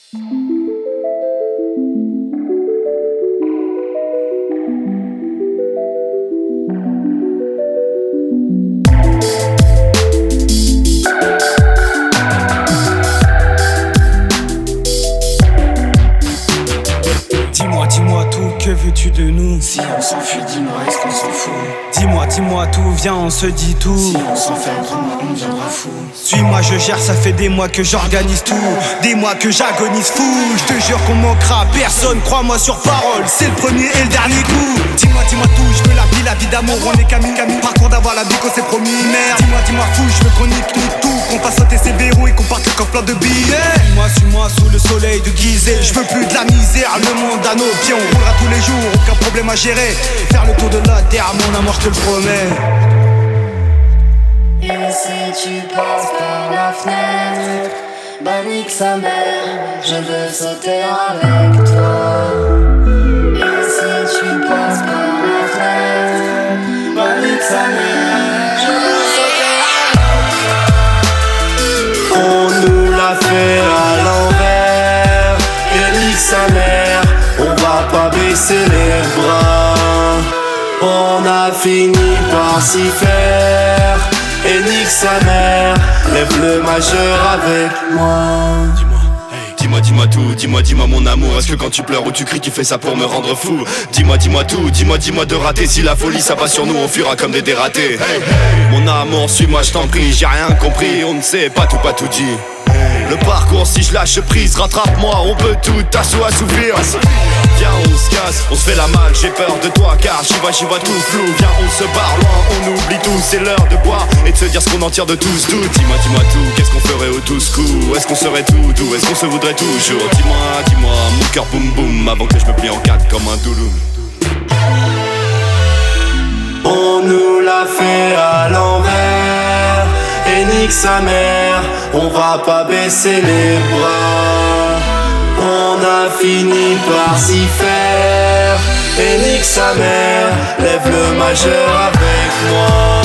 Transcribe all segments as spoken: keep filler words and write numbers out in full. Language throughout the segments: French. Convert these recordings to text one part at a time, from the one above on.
Dis-moi, dis-moi tout, que veux-tu de nous? Si on s'enfuit, dis-moi, est-ce qu'on s'en fout? Dis-moi, dis-moi tout, viens, on se dit tout. Si on s'enferme, crois-moi, on deviendra fou. Suis-moi, je gère, ça fait des mois que j'organise tout. Des mois que j'agonise fou. Je te jure qu'on manquera à personne, crois-moi sur parole. C'est le premier et le dernier coup. Dis-moi, dis-moi tout, je veux la vie, la vie d'amour. On est Camille, Camille, parcours d'avoir la vie qu'on s'est promis. Merde, dis-moi, dis-moi fou, je veux qu'on y tout, tout. Qu'on fasse sauter ses verrous et qu'on parte le coffre plein de billets. Suis-moi, suis-moi sous le soleil de Gizeh. Je veux plus de la misère, le monde à nos pieds. On roulera tous les jours, aucun problème à gérer. Faire le tour de la terre, mon amour, je te le promets. Et si tu passes par la fenêtre, bah nique sa mère, je veux sauter avec toi. Et si tu passes par la fenêtre, bah nique sa mère, je veux sauter avec toi. On nous l'a fait à l'envers, et nique sa mère, on va pas baisser les bras. On a fini par s'y faire, et nique sa mère, lève le majeur avec moi. Dis-moi, hey, dis-moi, dis-moi tout, dis-moi, dis-moi mon amour. Est-ce que quand tu pleures ou tu cries, tu fais ça pour me rendre fou? Dis-moi, dis-moi tout, dis-moi, dis-moi de rater. Si la folie ça passe sur nous, on fuira comme des dératés. Hey, hey, mon amour, suis-moi, je t'en prie, j'ai rien compris, on ne sait pas tout, pas tout dit. Le parcours, si je lâche prise, rattrape-moi, on peut tout assouvir. Viens, on se casse, on se fait la malle, j'ai peur de toi car j'y vois, j'y vois tout flou. Viens, on se barre loin, on oublie tout, c'est l'heure de boire et de se dire ce qu'on en tire de tous tout. Dis-moi, dis-moi tout, qu'est-ce qu'on ferait au tous coups? Est-ce qu'on serait tout doux? Est-ce qu'on se voudrait toujours? Dis-moi, dis-moi, mon cœur boum boum avant que je me plie en quatre comme un doulou. On nous l'a fait à l'envers, et nique sa mère, on va pas baisser les bras. On a fini par s'y faire, et nique sa mère, lève le majeur avec moi.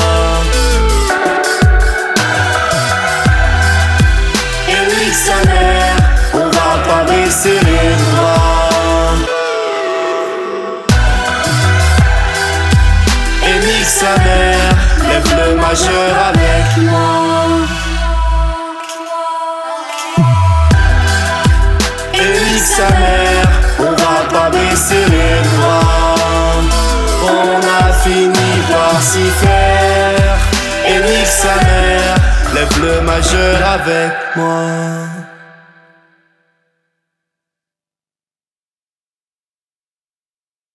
Et nique sa mère, on va pas baisser les bras. Et nique sa mère, lève le majeur avec moi. Sa mère, on va pas baisser les bras. On a fini par s'y faire, et nique sa mère, lève le majeur avec moi.